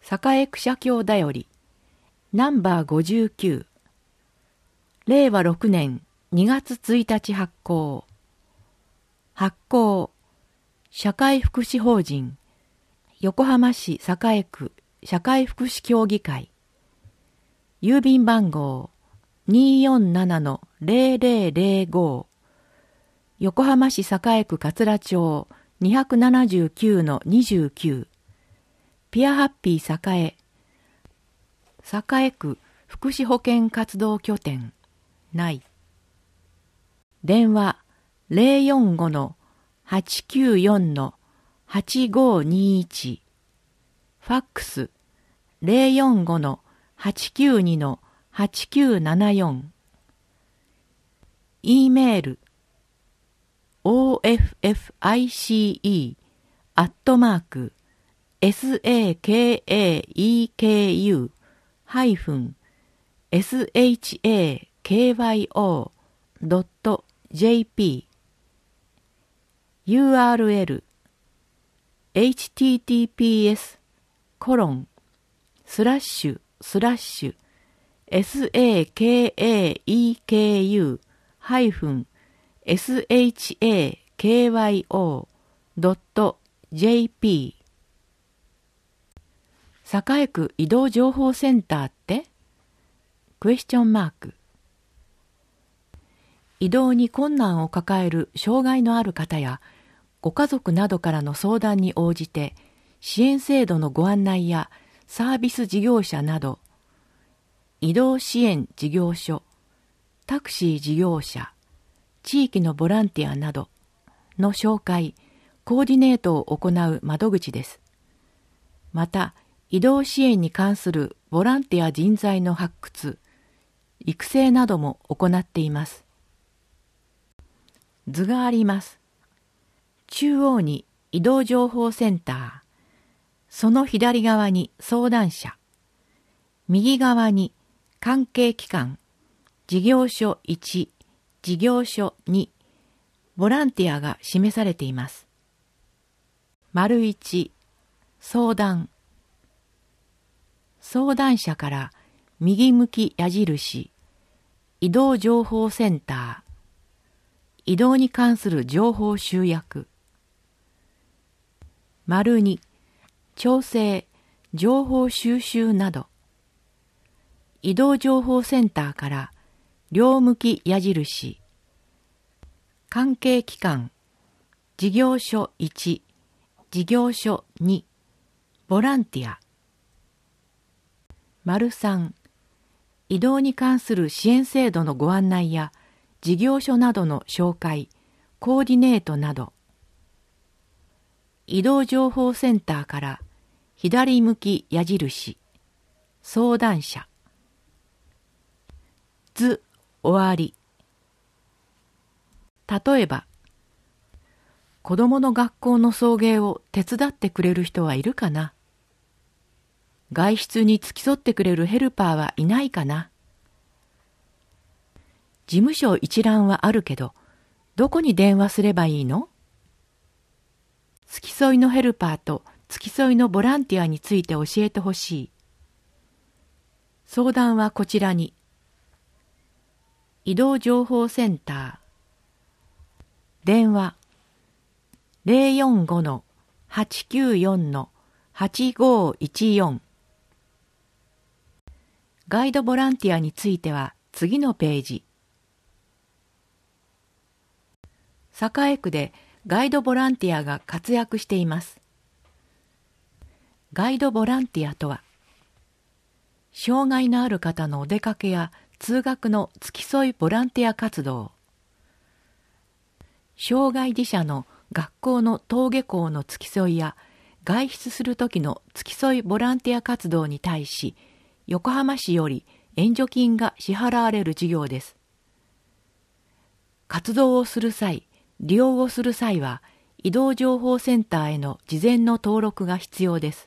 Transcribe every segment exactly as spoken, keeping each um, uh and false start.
栄区社協だよりナンバーごじゅうきゅう、れいわろくねんにがつついたち発行。発行社会福祉法人横浜市栄区社会福祉協議会、郵便番号 にーよんななのぜろぜろぜろご、横浜市栄区桂町 にひゃくななじゅうきゅうのにじゅうきゅう、ピアハッピー栄栄区福祉保健活動拠点内。電話 ゼロよんごのはちきゅうよんのはちごにいち、ファックス ゼロよんごのはちきゅうにのはちきゅうななよん、 E メール オーエフエフアイシーイー アットマーク サケーハイフン シャク ドット ジェーピー ユーアールエル エイチティーティーピーエス コロンスラッシュスラッシュ サケーハイフン シャク ドット ジェーピー。 栄区移動情報センターってクエスチョンマーク。移動に困難を抱える障害のある方やご家族などからの相談に応じて支援制度のご案内やサービス事業者など、移動支援事業所、タクシー事業者、地域のボランティアなどの紹介、コーディネートを行う窓口です。また、移動支援に関するボランティア人材の発掘、育成なども行っています。図があります。中央に移動情報センター、その左側に相談者、右側に関係機関、事業所いち、事業所に、ボランティアが示されています。丸いち、相談。相談者から右向き矢印、移動情報センター、移動に関する情報集約。丸に、調整、情報収集など。移動情報センターから両向き矢印、関係機関、事業所いち、事業所に、ボランティア。丸さん、移動に関する支援制度のご案内や事業所などの紹介、コーディネートなど。移動情報センターから左向き矢印、相談者。図終わり。例えば、子供の学校の送迎を手伝ってくれる人はいるかな？外出に付き添ってくれるヘルパーはいないかな？事務所一覧はあるけど、どこに電話すればいいの？付き添いのヘルパーと付き添いのボランティアについて教えてほしい。相談はこちらに。移動情報センター。電話ゼロよんごのはちきゅうよんのはちごいちよん。ガイドボランティアについては次のページ。栄区でガイドボランティアが活躍しています。ガイドボランティアとは、障害のある方のお出かけや通学の付き添いボランティア活動、障害児者の学校の登下校の付き添いや外出する時の付き添いボランティア活動に対し、横浜市より援助金が支払われる事業です。活動をする際、利用をする際は、移動情報センターへの事前の登録が必要です。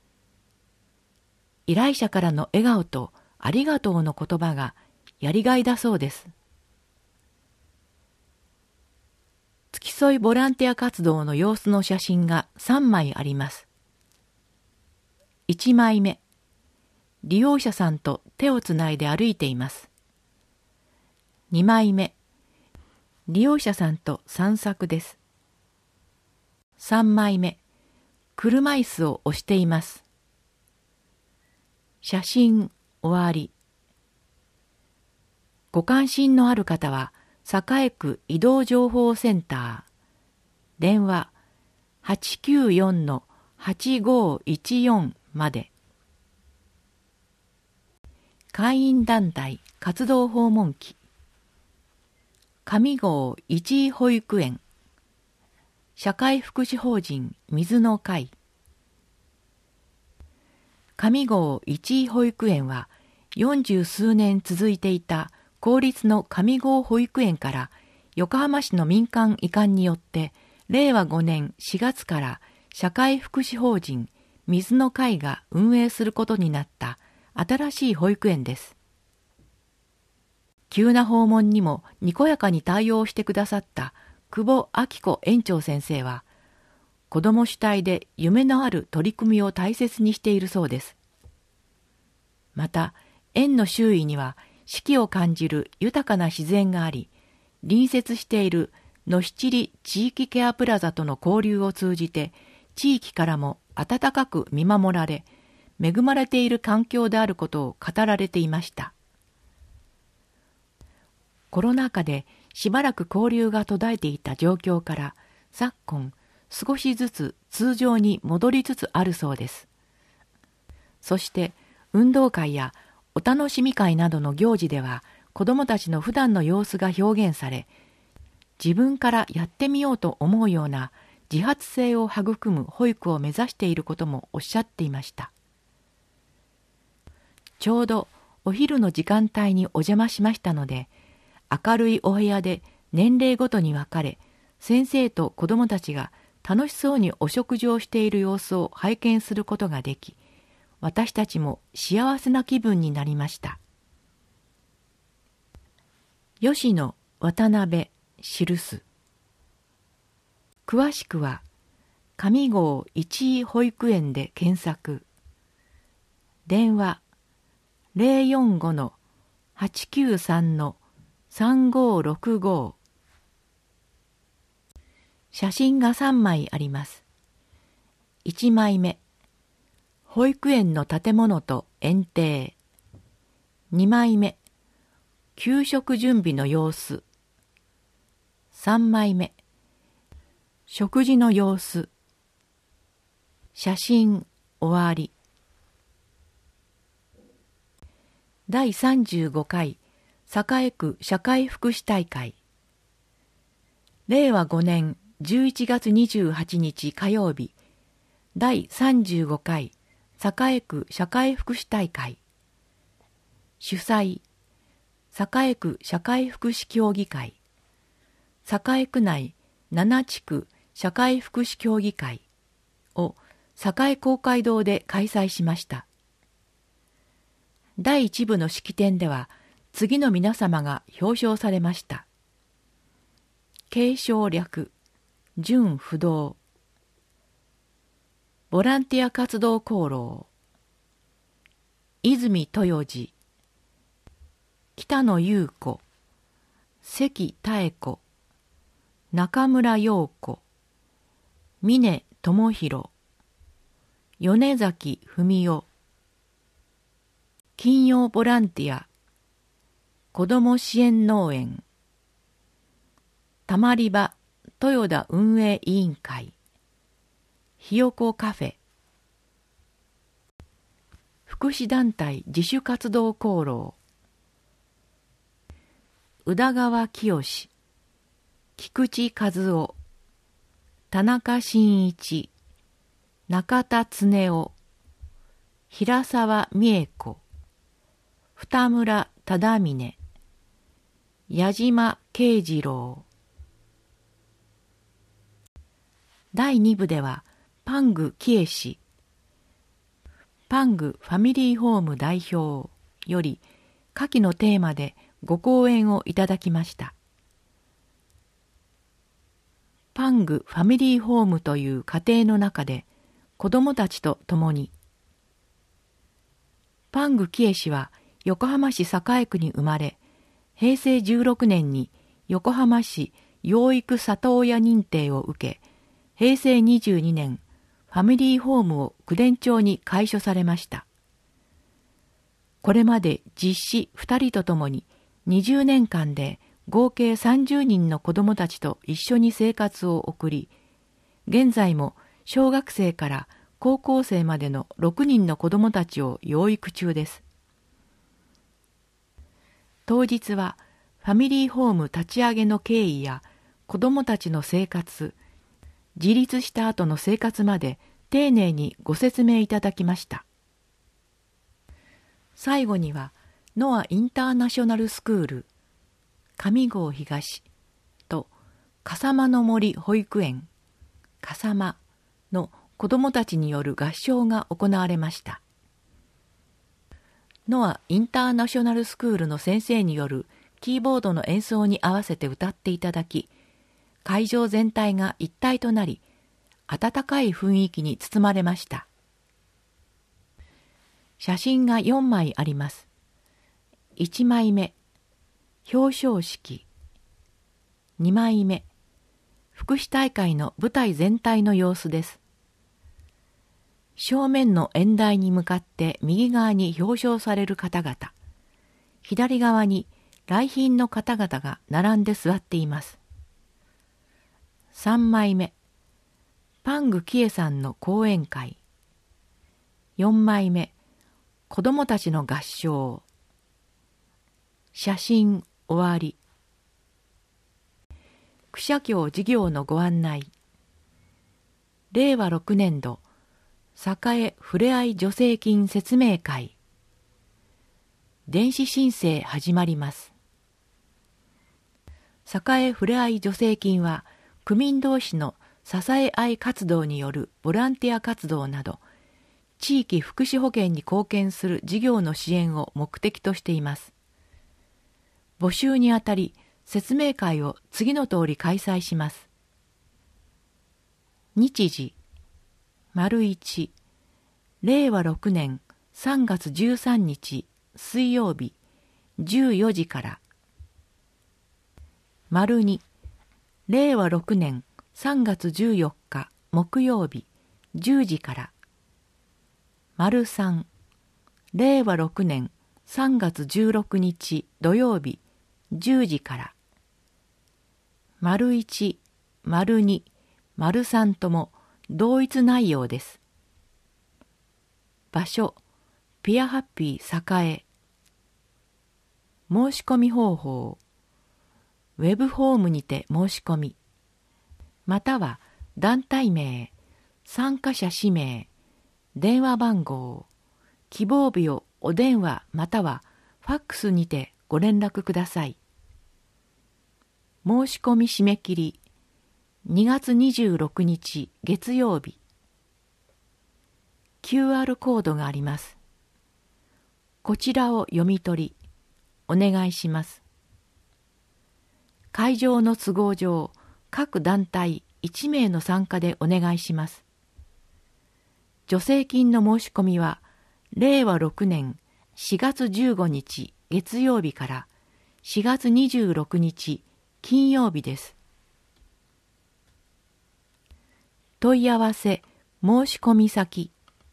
依頼者からの笑顔とありがとうの言葉がやりがいだそうです。付き添いボランティア活動の様子の写真がさんまいあります。 いちまいめ、利用者さんと手をつないで歩いています。にまいめ、利用者さんと散策です。さんまいめ、車椅子を押しています。写真終わり。ご関心のある方は、栄区移動情報センター、電話 はちきゅうよんのはちごいちよん まで。会員団体活動訪問記、上郷一位保育園、社会福祉法人水の会。上郷一位保育園は四十数年続いていた公立の上郷保育園から横浜市の民間移管によってれいわごねんしがつから社会福祉法人水の会が運営することになった新しい保育園です。急な訪問にもにこやかに対応してくださった久保明子園長先生は、子ども主体で夢のある取り組みを大切にしているそうです。また、園の周囲には四季を感じる豊かな自然があり、隣接しているのしちり地域ケアプラザとの交流を通じて、地域からも温かく見守られ、恵まれている環境であることを語られていました。コロナ禍でしばらく交流が途絶えていた状況から、昨今少しずつ通常に戻りつつあるそうです。そして運動会やお楽しみ会などの行事では、子どもたちの普段の様子が表現され、自分からやってみようと思うような自発性を育む保育を目指していることもおっしゃっていました。ちょうどお昼の時間帯にお邪魔しましたので、明るいお部屋で年齢ごとに分かれ、先生と子どもたちが楽しそうにお食事をしている様子を拝見することができ、私たちも幸せな気分になりました。吉野渡辺記す。詳しくは上郷一位保育園で検索。電話 ゼロよんごのはちきゅうさんのさんごろくご。写真がさんまいあります。いちまいめ、保育園の建物と園庭。にまいめ、給食準備の様子。さんまいめ、食事の様子。写真終わり。だいさんじゅうごかい栄区社会福祉大会。れいわごねんじゅういちがつにじゅうはちにち火曜日、だいさんじゅうごかい栄区社会福祉大会。主催、栄区社会福祉協議会。栄区内ななちく社会福祉協議会を栄公会堂で開催しました。だいいち部の式典では、次の皆様が表彰されました。継承略、準不動。ボランティア活動功労。泉豊次。北野優子。関妙子。中村陽子。峰智弘。米崎文夫。金曜ボランティア。子ども支援農園。たまり場豊田運営委員会。ひよこカフェ。福祉団体自主活動功労。宇田川清。菊池和夫。田中真一。中田恒夫。平沢美恵子。二村忠峰。矢島慶次郎。だいに部ではパングキエ氏、パングファミリーホーム代表より下記のテーマでご講演をいただきました。パングファミリーホームという家庭の中で子どもたちと共にパング・キエ氏は横浜市栄区に生まれ、へいせいじゅうろくねんに横浜市養育里親認定を受け、へいせいにじゅうにねん、ファミリーホームを九田町に改所されました。これまで実子ふたりとともににじゅうねんかんで合計さんじゅうにんの子どもたちと一緒に生活を送り、現在も小学生から高校生までのろくにんの子どもたちを養育中です。当日はファミリーホーム立ち上げの経緯や子どもたちの生活、自立した後の生活まで丁寧にご説明いただきました。最後にはノアインターナショナルスクール、上郷東と笠間の森保育園、笠間の子どもたちによる合唱が行われました。ノアインターナショナルスクールの先生によるキーボードの演奏に合わせて歌っていただき、会場全体が一体となり、温かい雰囲気に包まれました。写真がよんまいあります。いちまいめ、表彰式。にまいめ、福祉大会の舞台全体の様子です。正面の演台に向かって右側に表彰される方々、左側に来賓の方々が並んで座っています。さんまいめ、パング・キエさんの講演会。よんまいめ、子どもたちの合唱。写真終わり。区社協事業のご案内。れいわろくねんど栄ふれあい助成金説明会。電子申請始まります。栄ふれあい助成金は区民同士の支え合い活動によるボランティア活動など地域福祉保健に貢献する事業の支援を目的としています。募集にあたり説明会を次の通り開催します。日時丸一、れいわろくねんさんがつじゅうさんにち水曜日じゅうよじから丸二、れいわろくねんさんがつじゅうよっか木曜日じゅうじから丸三、れいわろくねんさんがつじゅうろくにち土曜日じゅうじから丸一、丸二、丸三とも同一内容です。場所、ピアハッピー栄。申し込み方法、ウェブホームにて申し込み、または団体名、参加者氏名、電話番号、希望日をお電話またはファックスにてご連絡ください。申し込み締め切りにがつにじゅうろくにち月曜日。キューアール コードがあります。こちらを読み取り、お願いします。会場の都合上、各団体いちめいの参加でお願いします。助成金の申し込みは、れいわろくねんしがつじゅうごにち月曜日からしがつにじゅうろくにち金曜日です。問い合わせ申し込み先、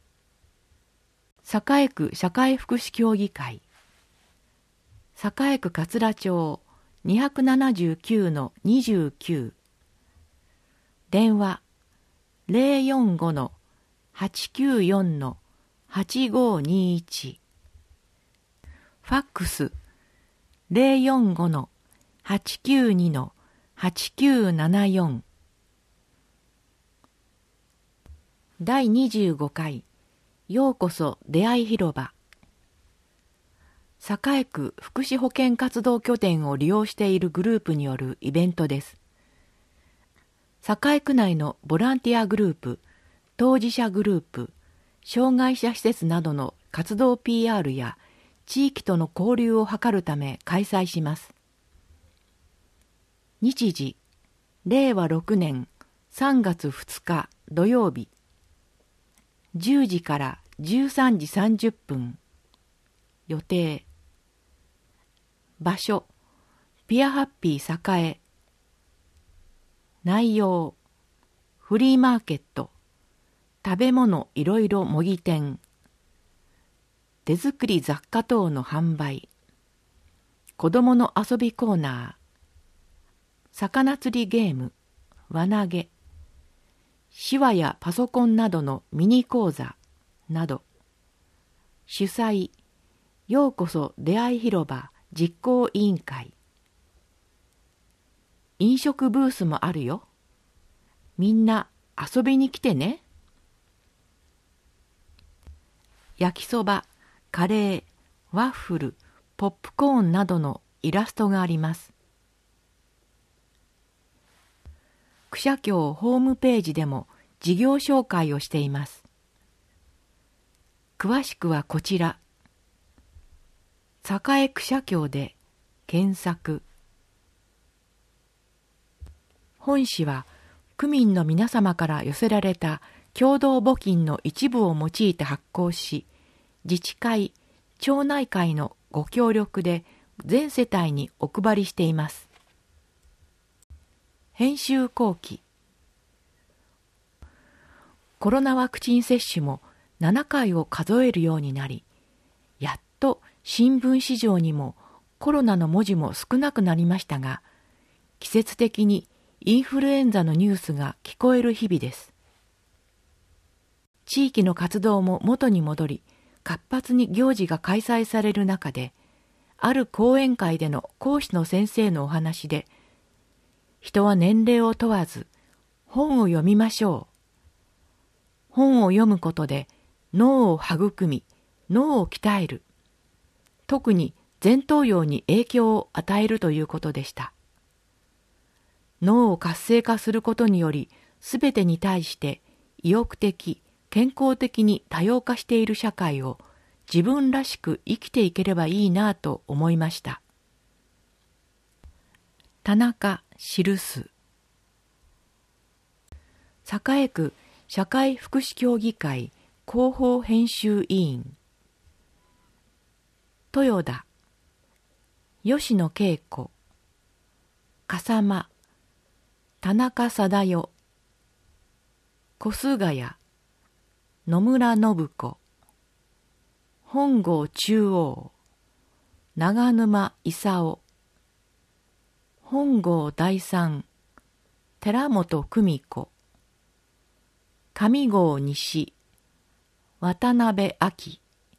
栄区社会福祉協議会、栄区桂町にななきゅうのにじゅうきゅう、電話 ゼロよんごのはちきゅうよんのはちごにいち、ファックス ゼロよんごのはちきゅうにのはちきゅうななよん。だいにじゅうごかいようこそ出会い広場。栄区福祉保健活動拠点を利用しているグループによるイベントです。栄区内のボランティアグループ、当事者グループ、障害者施設などの活動 ピーアール や地域との交流を図るため開催します。日時、れいわろくねんさんがつふつか土曜日、じゅうじからじゅうさんじさんじゅっぷん。 予定。場所、ピアハッピー栄。内容、フリーマーケット、食べ物いろいろ模擬店、手作り雑貨等の販売、子どもの遊びコーナー、魚釣りゲーム、輪投げ、手話やパソコンなどのミニ講座など、主催、ようこそ出会い広場実行委員会。飲食ブースもあるよ。みんな遊びに来てね。焼きそば、カレー、ワッフル、ポップコーンなどのイラストがあります。クシャ協ホームページでも事業紹介をしています。詳しくはこちら、栄クシャ協で検索。本誌は区民の皆様から寄せられた共同募金の一部を用いて発行し、自治会、町内会のご協力で全世帯にお配りしています。編集後期。コロナワクチン接種もななかいを数えるようになり、やっと新聞市場にもコロナの文字も少なくなりましたが、季節的にインフルエンザのニュースが聞こえる日々です。地域の活動も元に戻り、活発に行事が開催される中で、ある講演会での講師の先生のお話で、人は年齢を問わず本を読みましょう。本を読むことで脳を育み、脳を鍛える。特に前頭葉に影響を与えるということでした。脳を活性化することにより、すべてに対して意欲的、健康的に多様化している社会を自分らしく生きていければいいなと思いました。田中記す。栄区社会福祉協議会広報編集委員。豊田、吉野恵子、笠間、田中貞代、小菅谷、野村信子、本郷中央、長沼勲、本郷第三、寺本久美子、上郷西、渡辺亜紀、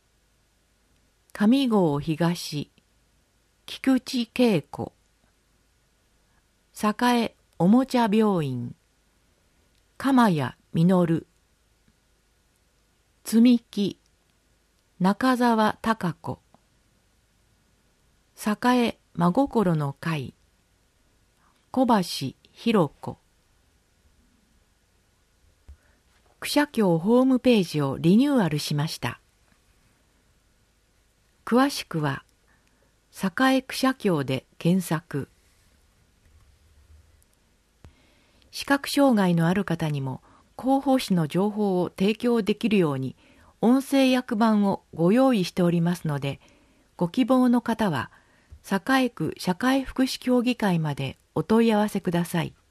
上郷東、菊池恵子、栄おもちゃ病院、鎌谷実、積み木、中澤孝子、栄真心の会、小橋弘子。クシャ協ホームページをリニューアルしました。詳しくは、栄クシャ協で検索。視覚障害のある方にも広報誌の情報を提供できるように音声訳版をご用意しておりますので、ご希望の方は栄区社会福祉協議会までお問い合わせください。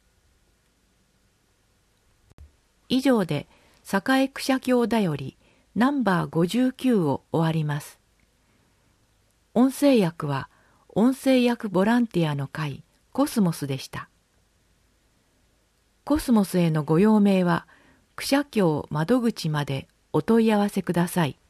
以上で栄クシャ協だよりナンバーごじゅうきゅうを終わります。音声訳は音声訳ボランティアの会コスモスでした。コスモスへのご用命は、クシャ協窓口までお問い合わせください。